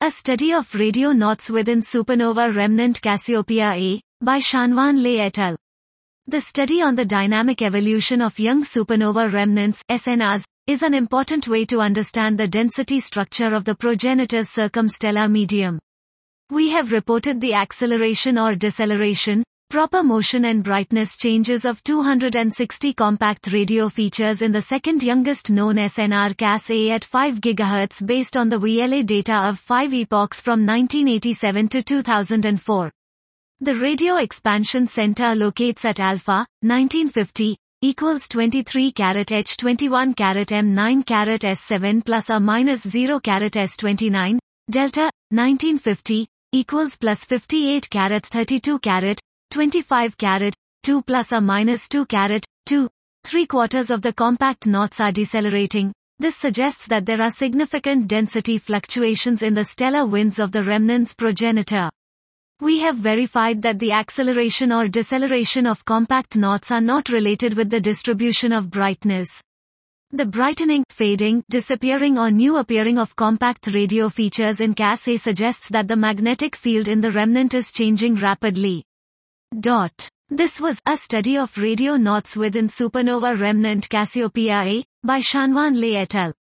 A study of radio knots within supernova remnant Cassiopeia A, by Shanwan Lei et al. The study on the dynamic evolution of young supernova remnants (SNRs) is an important way to understand the density structure of the progenitor's circumstellar medium. We have reported the acceleration or deceleration, proper motion and brightness changes of 260 compact radio features in the second youngest known SNR Cas A at 5 GHz based on the VLA data of 5 epochs from 1987 to 2004. The Radio Expansion Center locates at alpha, 1950, equals 23 carat H 21 carat M 9 carat S7 plus or minus 0 carat S29, delta, 1950, equals plus 58 carat 32 carat, 25 carat, 2 plus or minus 2 carat, 2. 3/4 of the compact knots are decelerating. This suggests that there are significant density fluctuations in the stellar winds of the remnant's progenitor. We have verified that the acceleration or deceleration of compact knots are not related with the distribution of brightness. The brightening, fading, disappearing or new appearing of compact radio features in Cas A suggests that the magnetic field in the remnant is changing rapidly. This was a study of radio knots within supernova remnant Cassiopeia A, by Shanwan Lei et al.